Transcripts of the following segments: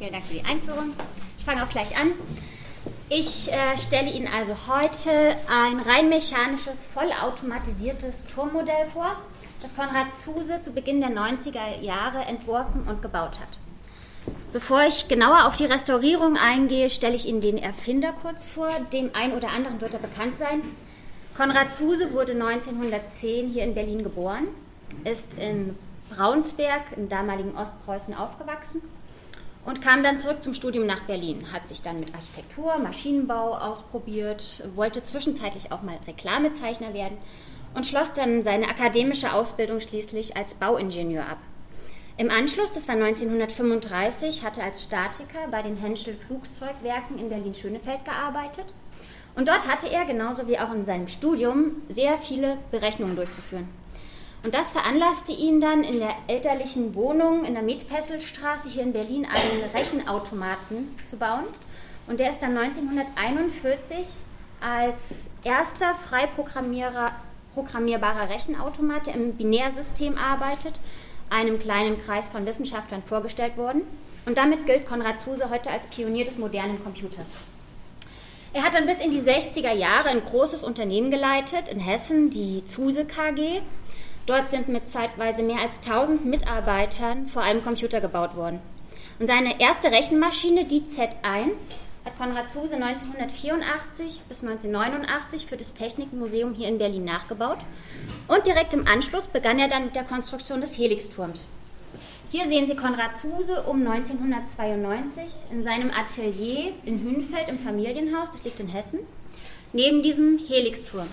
Vielen Dank für die Einführung. Ich fange auch gleich an. Ich stelle Ihnen also heute ein rein mechanisches, vollautomatisiertes Turmmodell vor, das Konrad Zuse zu Beginn der 90er Jahre entworfen und gebaut hat. Bevor ich genauer auf die Restaurierung eingehe, stelle ich Ihnen den Erfinder kurz vor. Dem einen oder anderen wird er bekannt sein. Konrad Zuse wurde 1910 hier in Berlin geboren, ist in Braunsberg im damaligen Ostpreußen aufgewachsen und kam dann zurück zum Studium nach Berlin, hat sich dann mit Architektur, Maschinenbau ausprobiert, wollte zwischenzeitlich auch mal Reklamezeichner werden und schloss dann seine akademische Ausbildung schließlich als Bauingenieur ab. Im Anschluss, das war 1935, hat er als Statiker bei den Henschel Flugzeugwerken in Berlin-Schönefeld gearbeitet. Und dort hatte er, genauso wie auch in seinem Studium, sehr viele Berechnungen durchzuführen. Und das veranlasste ihn dann, in der elterlichen Wohnung in der Metpesselstraße hier in Berlin einen Rechenautomaten zu bauen. Und der ist dann 1941 als erster frei programmierbarer Rechenautomat, der im Binärsystem arbeitet, einem kleinen Kreis von Wissenschaftlern vorgestellt worden. Und damit gilt Konrad Zuse heute als Pionier des modernen Computers. Er hat dann bis in die 60er Jahre ein großes Unternehmen geleitet in Hessen, die Zuse KG. Dort sind mit zeitweise mehr als 1000 Mitarbeitern vor allem Computer gebaut worden. Und seine erste Rechenmaschine, die Z1, hat Konrad Zuse 1984 bis 1989 für das Technikmuseum hier in Berlin nachgebaut. Und direkt im Anschluss begann er dann mit der Konstruktion des Helixturms. Hier sehen Sie Konrad Zuse um 1992 in seinem Atelier in Hünfeld im Familienhaus, das liegt in Hessen, neben diesem Helixturm.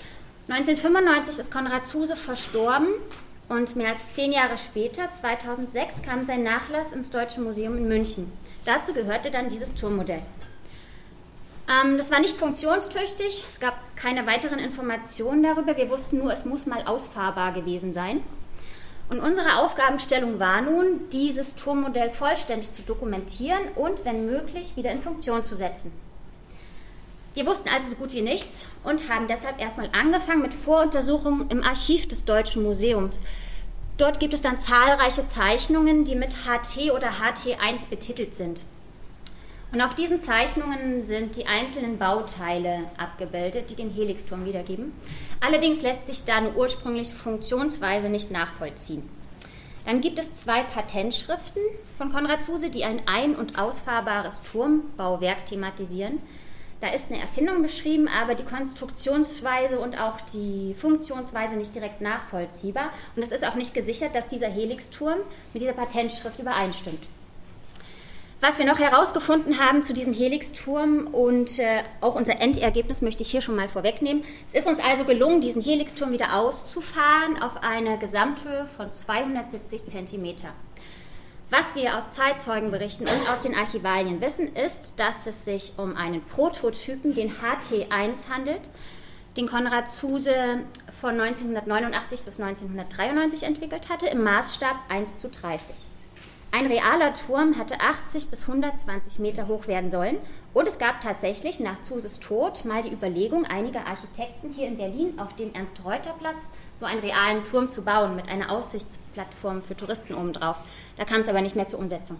1995 ist Konrad Zuse verstorben und mehr als 10 Jahre später, 2006, kam sein Nachlass ins Deutsche Museum in München. Dazu gehörte dann dieses Turmmodell. Das war nicht funktionstüchtig, es gab keine weiteren Informationen darüber, wir wussten nur, es muss mal ausfahrbar gewesen sein. Und unsere Aufgabenstellung war nun, dieses Turmmodell vollständig zu dokumentieren und, wenn möglich, wieder in Funktion zu setzen. Wir wussten also so gut wie nichts und haben deshalb erstmal angefangen mit Voruntersuchungen im Archiv des Deutschen Museums. Dort gibt es dann zahlreiche Zeichnungen, die mit HT oder HT1 betitelt sind. Und auf diesen Zeichnungen sind die einzelnen Bauteile abgebildet, die den Helixturm wiedergeben. Allerdings lässt sich da eine ursprüngliche Funktionsweise nicht nachvollziehen. Dann gibt es 2 Patentschriften von Konrad Zuse, die ein ein- und ausfahrbares Turmbauwerk thematisieren. Da ist eine Erfindung beschrieben, aber die Konstruktionsweise und auch die Funktionsweise nicht direkt nachvollziehbar. Und es ist auch nicht gesichert, dass dieser Helixturm mit dieser Patentschrift übereinstimmt. Was wir noch herausgefunden haben zu diesem Helixturm und auch unser Endergebnis möchte ich hier schon mal vorwegnehmen. Es ist uns also gelungen, diesen Helixturm wieder auszufahren auf eine Gesamthöhe von 270 Zentimeter. Was wir aus Zeitzeugenberichten und aus den Archivalien wissen, ist, dass es sich um einen Prototypen, den HT1, handelt, den Konrad Zuse von 1989 bis 1993 entwickelt hatte, im Maßstab 1:30. Ein realer Turm hatte 80 bis 120 Meter hoch werden sollen und es gab tatsächlich nach Zuses Tod mal die Überlegung einiger Architekten hier in Berlin auf dem Ernst-Reuter-Platz so einen realen Turm zu bauen mit einer Aussichtsplattform für Touristen obendrauf. Da kam es aber nicht mehr zur Umsetzung.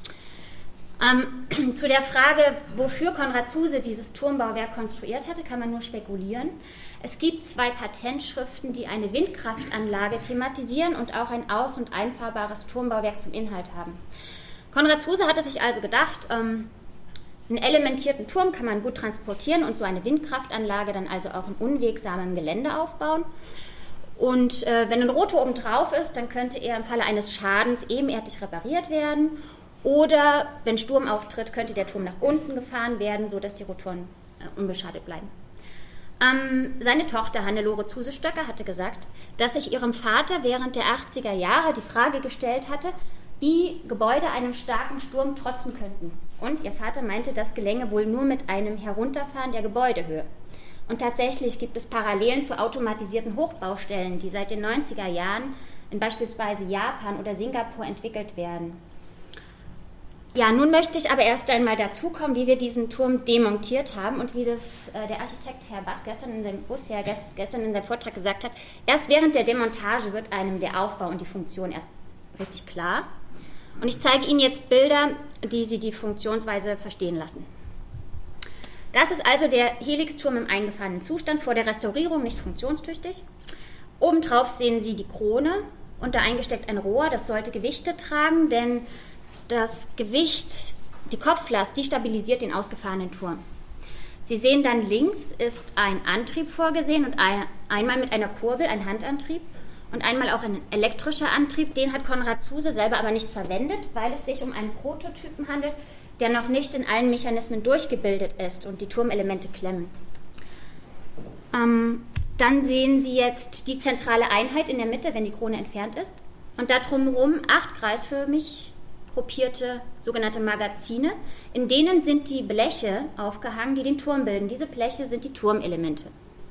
Zu der Frage, wofür Konrad Zuse dieses Turmbauwerk konstruiert hatte, kann man nur spekulieren. Es gibt 2 Patentschriften, die eine Windkraftanlage thematisieren und auch ein aus- und einfahrbares Turmbauwerk zum Inhalt haben. Konrad Zuse hatte sich also gedacht, einen elementierten Turm kann man gut transportieren und so eine Windkraftanlage dann also auch in unwegsamem Gelände aufbauen. Und wenn ein Rotor oben drauf ist, dann könnte er im Falle eines Schadens ebenerdig repariert werden. Oder wenn Sturm auftritt, könnte der Turm nach unten gefahren werden, sodass die Rotoren unbeschadet bleiben. Seine Tochter Hannelore Zuse-Stöcker hatte gesagt, dass sich ihrem Vater während der 80er Jahre die Frage gestellt hatte, wie Gebäude einem starken Sturm trotzen könnten. Und ihr Vater meinte, das gelänge wohl nur mit einem Herunterfahren der Gebäudehöhe. Und tatsächlich gibt es Parallelen zu automatisierten Hochbaustellen, die seit den 90er Jahren in beispielsweise Japan oder Singapur entwickelt werden. Ja, nun möchte ich aber erst einmal dazu kommen, wie wir diesen Turm demontiert haben und wie das der Architekt Herr Bass gestern in seinem Vortrag gesagt hat. Erst während der Demontage wird einem der Aufbau und die Funktion erst richtig klar. Und ich zeige Ihnen jetzt Bilder die Sie die Funktionsweise verstehen lassen. Das ist also der Helixturm im eingefahrenen Zustand, vor der Restaurierung nicht funktionstüchtig. Obendrauf sehen Sie die Krone und da eingesteckt ein Rohr, das sollte Gewichte tragen, denn das Gewicht, die Kopflast, die stabilisiert den ausgefahrenen Turm. Sie sehen dann links ist ein Antrieb vorgesehen und einmal mit einer Kurbel, ein Handantrieb und einmal auch ein elektrischer Antrieb. Den hat Konrad Zuse selber aber nicht verwendet, weil es sich um einen Prototypen handelt, der noch nicht in allen Mechanismen durchgebildet ist und die Turmelemente klemmen. Dann sehen Sie jetzt die zentrale Einheit in der Mitte, wenn die Krone entfernt ist. Und da drumherum 8 kreisförmig gruppierte sogenannte Magazine. In denen sind die Bleche aufgehangen, die den Turm bilden. Diese Bleche sind die Turmelemente.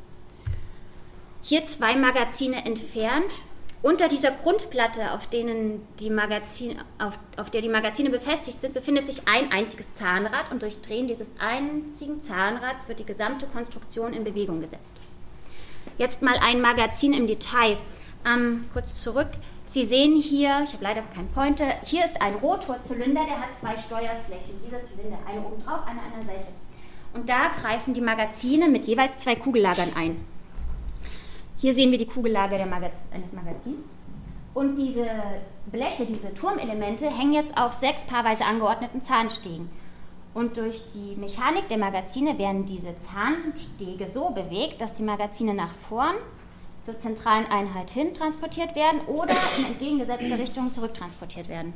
Hier 2 Magazine entfernt. Unter dieser Grundplatte, auf der die Magazine befestigt sind, befindet sich ein einziges Zahnrad und durch Drehen dieses einzigen Zahnrads wird die gesamte Konstruktion in Bewegung gesetzt. Jetzt mal ein Magazin im Detail. Kurz zurück. Sie sehen hier, ich habe leider keinen Pointer, hier ist ein Rotorzylinder, der hat 2 Steuerflächen. Dieser Zylinder, eine oben drauf, eine an der Seite. Und da greifen die Magazine mit jeweils 2 Kugellagern ein. Hier sehen wir die Kugellage eines Magazins. Und diese Bleche, diese Turmelemente, hängen jetzt auf 6 paarweise angeordneten Zahnstegen. Und durch die Mechanik der Magazine werden diese Zahnstege so bewegt, dass die Magazine nach vorn zur zentralen Einheit hin transportiert werden oder in entgegengesetzte Richtung zurücktransportiert werden.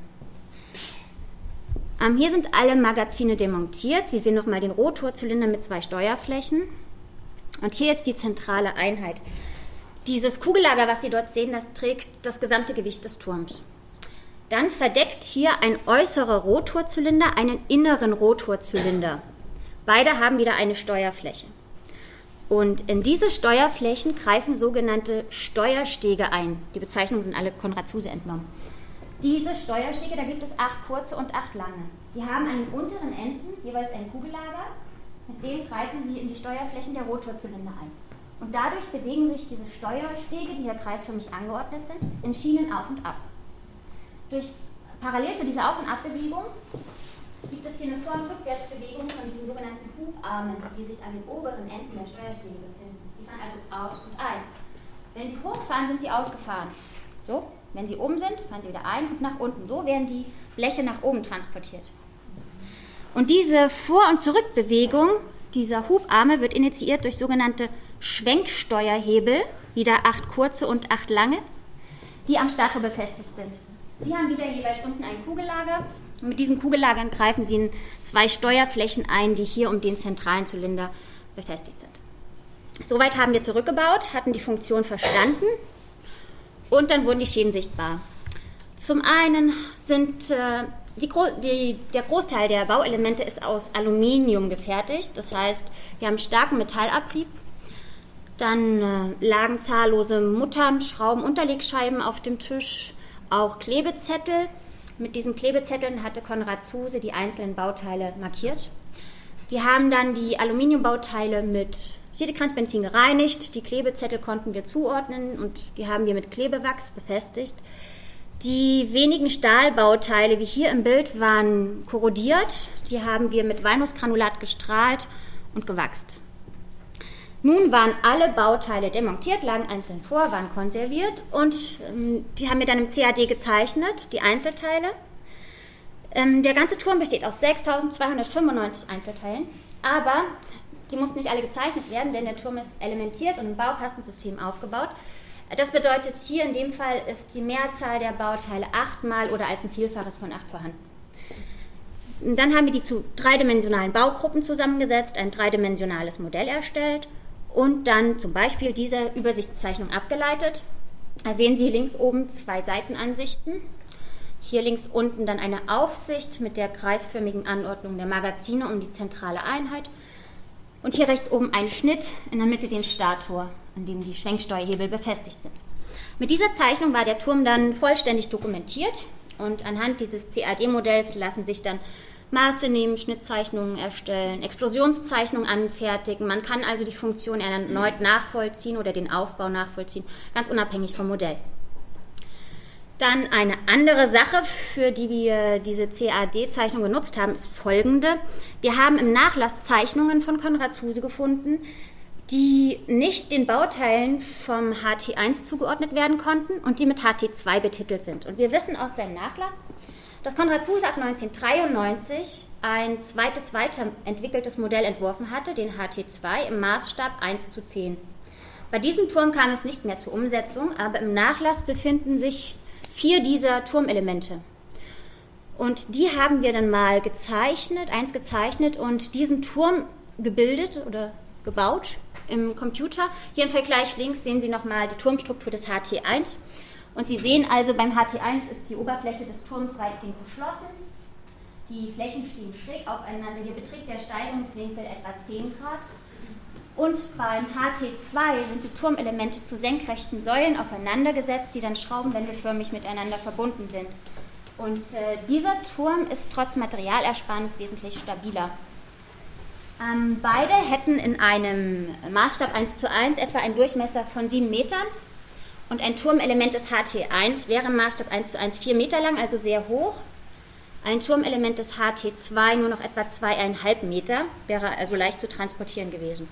Hier sind alle Magazine demontiert. Sie sehen nochmal den Rotorzylinder mit 2 Steuerflächen. Und hier jetzt die zentrale Einheit. Dieses Kugellager, was Sie dort sehen, das trägt das gesamte Gewicht des Turms. Dann verdeckt hier ein äußerer Rotorzylinder einen inneren Rotorzylinder. Beide haben wieder eine Steuerfläche. Und in diese Steuerflächen greifen sogenannte Steuerstege ein. Die Bezeichnungen sind alle Konrad Zuse entnommen. Diese Steuerstege, da gibt es 8 kurze und 8 lange. Die haben an den unteren Enden jeweils ein Kugellager, mit dem greifen sie in die Steuerflächen der Rotorzylinder ein. Und dadurch bewegen sich diese Steuerstege, die hier kreisförmig angeordnet sind, in Schienen auf und ab. Parallel zu dieser Auf- und Abbewegung gibt es hier eine Vor- und Rückwärtsbewegung von diesen sogenannten Hubarmen, die sich an den oberen Enden der Steuerstege befinden. Die fahren also aus und ein. Wenn sie hochfahren, sind sie ausgefahren. So, wenn sie oben sind, fahren sie wieder ein und nach unten. So werden die Bleche nach oben transportiert. Und diese Vor- und Zurückbewegung dieser Hubarme wird initiiert durch sogenannte Schwenksteuerhebel, wieder 8 kurze und 8 lange, die am Stator befestigt sind. Die haben wieder jeweils unten ein Kugellager. Und mit diesen Kugellagern greifen sie in 2 Steuerflächen ein, die hier um den zentralen Zylinder befestigt sind. Soweit haben wir zurückgebaut, hatten die Funktion verstanden und dann wurden die Schäden sichtbar. Zum einen sind der Großteil der Bauelemente ist aus Aluminium gefertigt, das heißt, wir haben starken Metallabrieb. Dann lagen zahllose Muttern, Schrauben, Unterlegscheiben auf dem Tisch, auch Klebezettel. Mit diesen Klebezetteln hatte Konrad Zuse die einzelnen Bauteile markiert. Wir haben dann die Aluminiumbauteile mit Siedekranzbenzin gereinigt. Die Klebezettel konnten wir zuordnen und die haben wir mit Klebewachs befestigt. Die wenigen Stahlbauteile, wie hier im Bild, waren korrodiert. Die haben wir mit Walnussgranulat gestrahlt und gewachst. Nun waren alle Bauteile demontiert, lagen einzeln vor, waren konserviert und die haben wir dann im CAD gezeichnet, die Einzelteile. Der ganze Turm besteht aus 6.295 Einzelteilen, aber die mussten nicht alle gezeichnet werden, denn der Turm ist elementiert und im Baukastensystem aufgebaut. Das bedeutet, hier in dem Fall ist die Mehrzahl der Bauteile 8-mal oder als ein Vielfaches von 8 vorhanden. Dann haben wir die zu dreidimensionalen Baugruppen zusammengesetzt, ein dreidimensionales Modell erstellt und dann zum Beispiel diese Übersichtszeichnung abgeleitet. Da sehen Sie links oben 2 Seitenansichten. Hier links unten dann eine Aufsicht mit der kreisförmigen Anordnung der Magazine um die zentrale Einheit. Und hier rechts oben ein Schnitt, in der Mitte den Stator, an dem die Schwenksteuerhebel befestigt sind. Mit dieser Zeichnung war der Turm dann vollständig dokumentiert und anhand dieses CAD-Modells lassen sich dann Maße nehmen, Schnittzeichnungen erstellen, Explosionszeichnungen anfertigen. Man kann also die Funktion erneut nachvollziehen oder den Aufbau nachvollziehen, ganz unabhängig vom Modell. Dann eine andere Sache, für die wir diese CAD-Zeichnung genutzt haben, ist folgende. Wir haben im Nachlass Zeichnungen von Konrad Zuse gefunden, die nicht den Bauteilen vom HT1 zugeordnet werden konnten und die mit HT2 betitelt sind. Und wir wissen aus seinem Nachlass, dass Konrad Zuse ab 1993 ein zweites weiterentwickeltes Modell entworfen hatte, den HT2, im Maßstab 1:10. Bei diesem Turm kam es nicht mehr zur Umsetzung, aber im Nachlass befinden sich 4 dieser Turmelemente. Und die haben wir dann mal gezeichnet und diesen Turm gebildet oder gebaut im Computer. Hier im Vergleich links sehen Sie nochmal die Turmstruktur des HT1. Und Sie sehen also, beim HT1 ist die Oberfläche des Turms weitgehend geschlossen. Die Flächen stehen schräg aufeinander. Hier beträgt der Steigungswinkel etwa 10 Grad. Und beim HT2 sind die Turmelemente zu senkrechten Säulen aufeinandergesetzt, die dann schraubenwendelförmig miteinander verbunden sind. Und dieser Turm ist trotz Materialersparnis wesentlich stabiler. Beide hätten in einem Maßstab 1:1 etwa einen Durchmesser von 7 Metern. Und ein Turmelement des HT1 wäre im Maßstab 1:1 4 Meter lang, also sehr hoch. Ein Turmelement des HT2 nur noch etwa 2,5 Meter, wäre also leicht zu transportieren gewesen.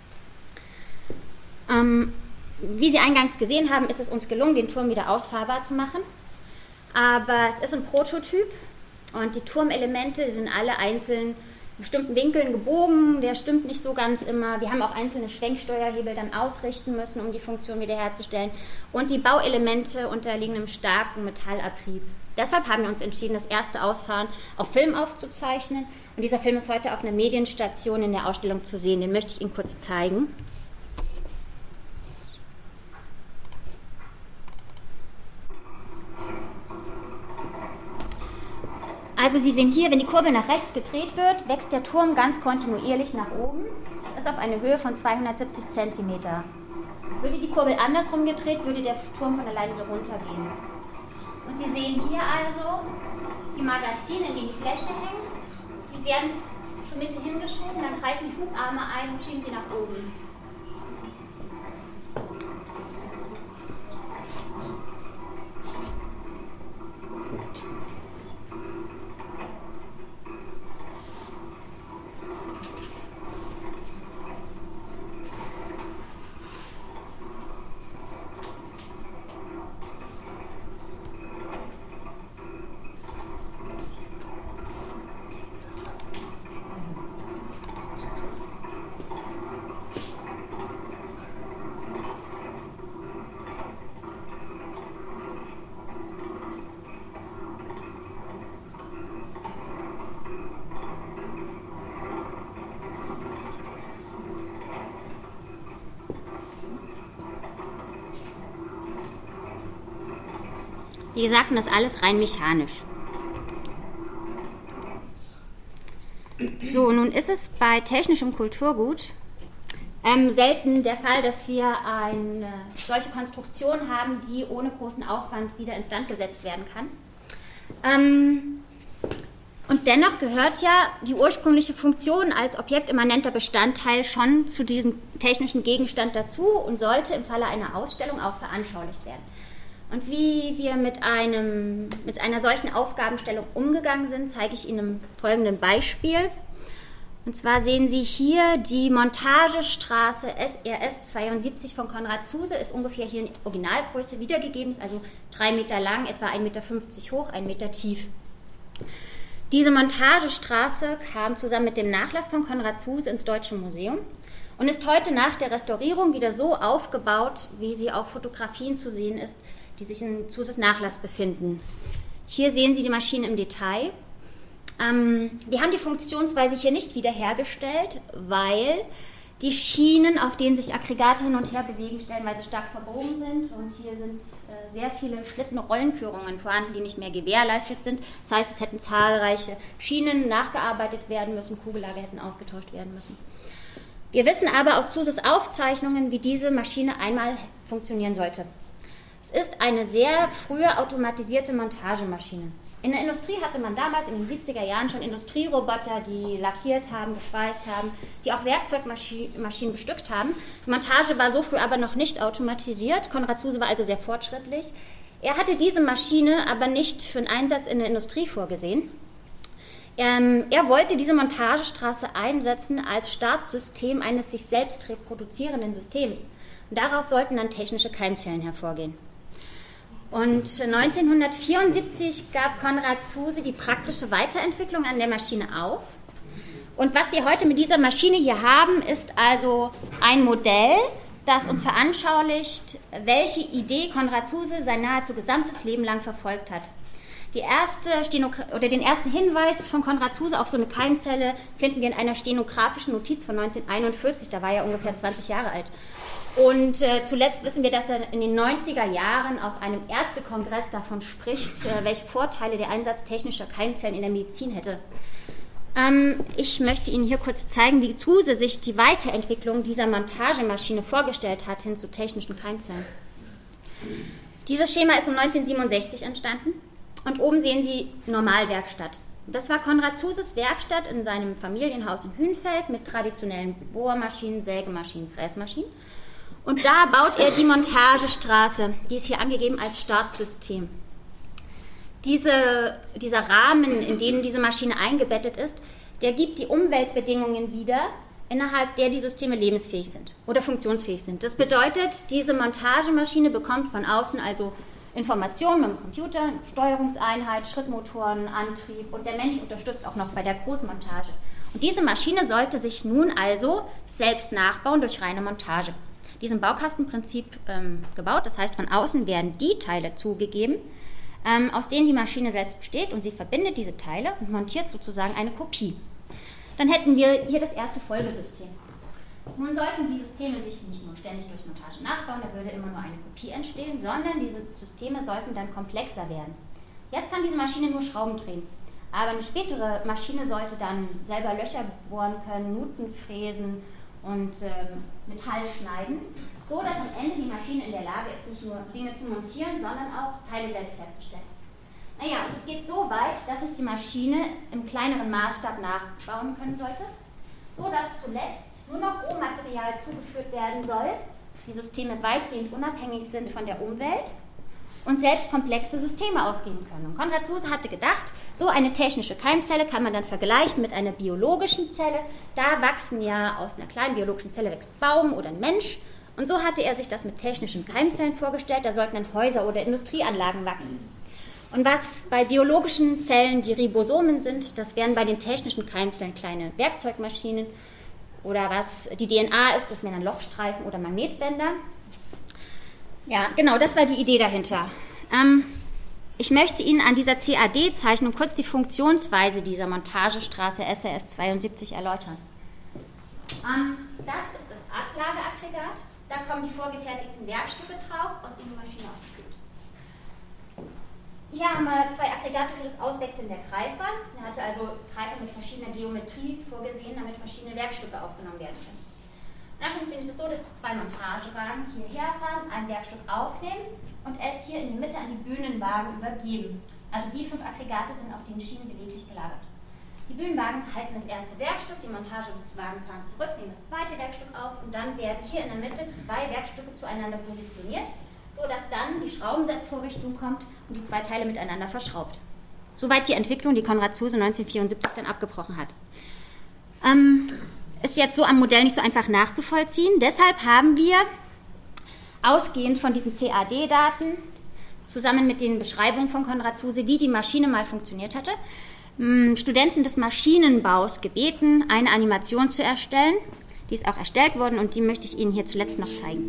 Wie Sie eingangs gesehen haben, ist es uns gelungen, den Turm wieder ausfahrbar zu machen. Aber es ist ein Prototyp und die Turmelemente sind alle einzeln in bestimmten Winkeln gebogen. Der stimmt nicht so ganz immer. Wir haben auch einzelne Schwenksteuerhebel dann ausrichten müssen, um die Funktion wiederherzustellen. Und die Bauelemente unterliegen einem starken Metallabrieb. Deshalb haben wir uns entschieden, das erste Ausfahren auf Film aufzuzeichnen. Und dieser Film ist heute auf einer Medienstation in der Ausstellung zu sehen. Den möchte ich Ihnen kurz zeigen. Also Sie sehen hier, wenn die Kurbel nach rechts gedreht wird, wächst der Turm ganz kontinuierlich nach oben. Das ist auf eine Höhe von 270 cm. Würde die Kurbel andersrum gedreht, würde der Turm von alleine wieder runtergehen. Und Sie sehen hier also die Magazine, in denen die Bleche hängen. Die werden zur Mitte hingeschoben, dann greifen die Hubarme ein und schieben sie nach oben. Wie gesagt, das alles rein mechanisch. So, nun ist es bei technischem Kulturgut selten der Fall, dass wir eine solche Konstruktion haben, die ohne großen Aufwand wieder instand gesetzt werden kann. Und dennoch gehört ja die ursprüngliche Funktion als objektimmanenter Bestandteil schon zu diesem technischen Gegenstand dazu und sollte im Falle einer Ausstellung auch veranschaulicht werden. Und wie wir mit einer solchen Aufgabenstellung umgegangen sind, zeige ich Ihnen im folgenden Beispiel. Und zwar sehen Sie hier die Montagestraße SRS 72 von Konrad Zuse, ist ungefähr hier in Originalgröße wiedergegeben, ist also 3 Meter lang, etwa 1,50 Meter hoch, 1 Meter tief. Diese Montagestraße kam zusammen mit dem Nachlass von Konrad Zuse ins Deutsche Museum und ist heute nach der Restaurierung wieder so aufgebaut, wie sie auf Fotografien zu sehen ist, die sich in Zuses Nachlass befinden. Hier sehen Sie die Maschine im Detail. Wir haben die Funktionsweise hier nicht wiederhergestellt, weil die Schienen, auf denen sich Aggregate hin und her bewegen, stellenweise stark verbogen sind. Und hier sind sehr viele Schlittenrollenführungen vorhanden, die nicht mehr gewährleistet sind. Das heißt, es hätten zahlreiche Schienen nachgearbeitet werden müssen, Kugellager hätten ausgetauscht werden müssen. Wir wissen aber aus Zuses Aufzeichnungen, wie diese Maschine einmal funktionieren sollte. Es ist eine sehr frühe automatisierte Montagemaschine. In der Industrie hatte man damals in den 70er Jahren schon Industrieroboter, die lackiert haben, geschweißt haben, die auch Werkzeugmaschinen bestückt haben. Die Montage war so früh aber noch nicht automatisiert. Konrad Zuse war also sehr fortschrittlich. Er hatte diese Maschine aber nicht für einen Einsatz in der Industrie vorgesehen. Er wollte diese Montagestraße einsetzen als Startsystem eines sich selbst reproduzierenden Systems. Und daraus sollten dann technische Keimzellen hervorgehen. Und 1974 gab Konrad Zuse die praktische Weiterentwicklung an der Maschine auf. Und was wir heute mit dieser Maschine hier haben, ist also ein Modell, das uns veranschaulicht, welche Idee Konrad Zuse sein nahezu gesamtes Leben lang verfolgt hat. Den ersten Hinweis von Konrad Zuse auf so eine Keimzelle finden wir in einer stenografischen Notiz von 1941, da war er ungefähr 20 Jahre alt. Und zuletzt wissen wir, dass er in den 90er Jahren auf einem Ärztekongress davon spricht, welche Vorteile der Einsatz technischer Keimzellen in der Medizin hätte. Ich möchte Ihnen hier kurz zeigen, wie Zuse sich die Weiterentwicklung dieser Montagemaschine vorgestellt hat hin zu technischen Keimzellen. Dieses Schema ist um 1967 entstanden. Und oben sehen Sie Normalwerkstatt. Das war Konrad Zuses Werkstatt in seinem Familienhaus in Hünfeld mit traditionellen Bohrmaschinen, Sägemaschinen, Fräsmaschinen. Und da baut er die Montagestraße, die ist hier angegeben als Startsystem. Dieser Rahmen, in dem diese Maschine eingebettet ist, der gibt die Umweltbedingungen wieder, innerhalb der die Systeme lebensfähig sind oder funktionsfähig sind. Das bedeutet, diese Montagemaschine bekommt von außen also Informationen mit dem Computer, Steuerungseinheit, Schrittmotoren, Antrieb und der Mensch unterstützt auch noch bei der Großmontage. Und diese Maschine sollte sich nun also selbst nachbauen durch reine Montage. Die ist im Baukastenprinzip gebaut, das heißt von außen werden die Teile zugegeben, aus denen die Maschine selbst besteht und sie verbindet diese Teile und montiert sozusagen eine Kopie. Dann hätten wir hier das erste Folgesystem. Nun sollten die Systeme sich nicht nur ständig durch Montage nachbauen, da würde immer nur eine Kopie entstehen, sondern diese Systeme sollten dann komplexer werden. Jetzt kann diese Maschine nur Schrauben drehen, aber eine spätere Maschine sollte dann selber Löcher bohren können, Nuten fräsen und Metall schneiden, so dass am Ende die Maschine in der Lage ist, nicht nur Dinge zu montieren, sondern auch Teile selbst herzustellen. Naja, und es geht so weit, dass sich die Maschine im kleineren Maßstab nachbauen können sollte, so dass zuletzt nur noch Rohmaterial zugeführt werden soll, die Systeme weitgehend unabhängig sind von der Umwelt und selbst komplexe Systeme ausgeben können. Und Konrad Zuse hatte gedacht, so eine technische Keimzelle kann man dann vergleichen mit einer biologischen Zelle. Da wachsen ja aus einer kleinen biologischen Zelle wächst ein Baum oder ein Mensch. Und so hatte er sich das mit technischen Keimzellen vorgestellt, da sollten dann Häuser oder Industrieanlagen wachsen. Und was bei biologischen Zellen die Ribosomen sind, das wären bei den technischen Keimzellen kleine Werkzeugmaschinen. Oder was die DNA ist, das wären dann Lochstreifen oder Magnetbänder. Ja, genau, das war die Idee dahinter. Ich möchte Ihnen an dieser CAD-Zeichnung kurz die Funktionsweise dieser Montagestraße SRS 72 erläutern. Das ist das Ablageaggregat. Da kommen die vorgefertigten Werkstücke drauf, aus denen die Maschine auch besteht. Hier haben wir zwei Aggregate für das Auswechseln der Greifer. Er hatte also Greifer mit verschiedener Geometrie vorgesehen, damit verschiedene Werkstücke aufgenommen werden können. Und dann funktioniert es so, dass die zwei Montagewagen hierher fahren, ein Werkstück aufnehmen und es hier in die Mitte an die Bühnenwagen übergeben. Also die 5 Aggregate sind auf den Schienen beweglich gelagert. Die Bühnenwagen halten das erste Werkstück, die Montagewagen fahren zurück, nehmen das zweite Werkstück auf und dann werden hier in der Mitte 2 Werkstücke zueinander positioniert, so dass dann die Schraubensetzvorrichtung kommt und die 2 Teile miteinander verschraubt. Soweit die Entwicklung, die Konrad Zuse 1974 dann abgebrochen hat. Ist jetzt so am Modell nicht so einfach nachzuvollziehen. Deshalb haben wir, ausgehend von diesen CAD-Daten, zusammen mit den Beschreibungen von Konrad Zuse, wie die Maschine mal funktioniert hatte, Studenten des Maschinenbaus gebeten, eine Animation zu erstellen. Die ist auch erstellt worden und die möchte ich Ihnen hier zuletzt noch zeigen.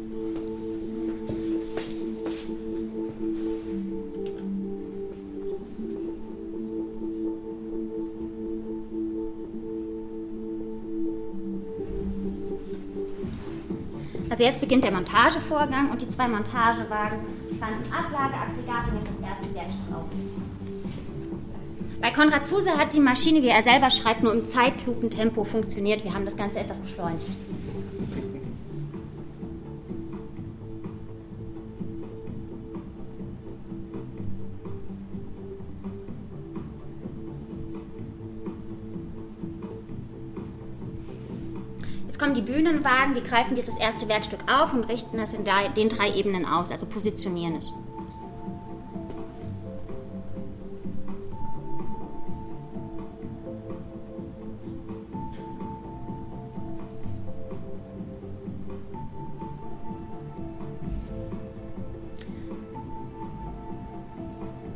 Also jetzt beginnt der Montagevorgang und die 2 Montagewagen fahren zum Ablageaggregat und nehmen das erste Werkstück auf. Bei Konrad Zuse hat die Maschine, wie er selber schreibt, nur im Zeitlupentempo funktioniert. Wir haben das Ganze etwas beschleunigt. Jetzt kommen die Bühnenwagen, die greifen dieses erste Werkstück auf und richten es in den 3 Ebenen aus, also positionieren es.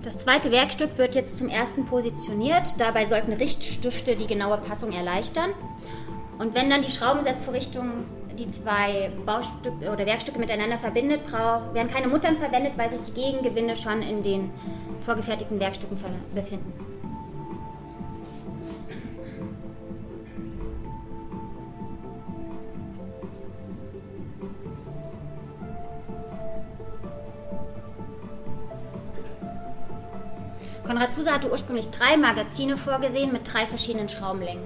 Das zweite Werkstück wird jetzt zum ersten positioniert. Dabei sollten Richtstifte die genaue Passung erleichtern. Und wenn dann die Schraubensetzvorrichtung die zwei Baustücke oder Werkstücke miteinander verbindet, werden keine Muttern verwendet, weil sich die Gegengewinde schon in den vorgefertigten Werkstücken befinden. Konrad Zuse hatte ursprünglich 3 Magazine vorgesehen mit 3 verschiedenen Schraubenlängen.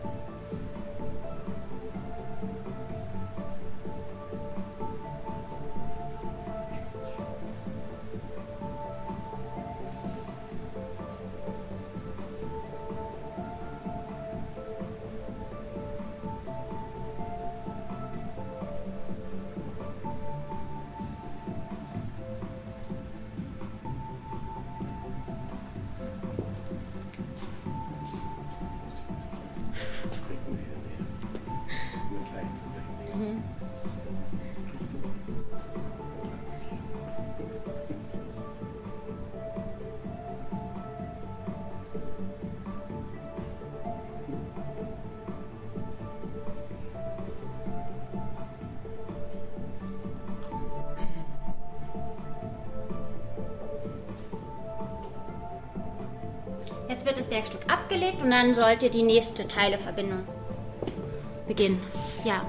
Jetzt wird das Werkstück abgelegt und dann sollte die nächste Teileverbindung beginnen. Ja.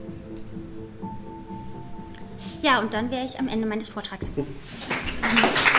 Ja, und dann wäre ich am Ende meines Vortrags.